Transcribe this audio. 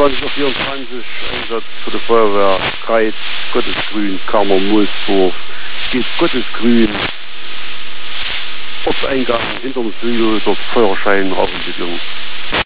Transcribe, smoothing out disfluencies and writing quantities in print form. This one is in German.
2024 Einsatz für die Feuerwehr Kreiz, Gottesgrün, Kammer, Moosdorf, geht Gottesgrün, Ortseingang hinterm Südel, dort Feuerschein, Rauchentwicklung.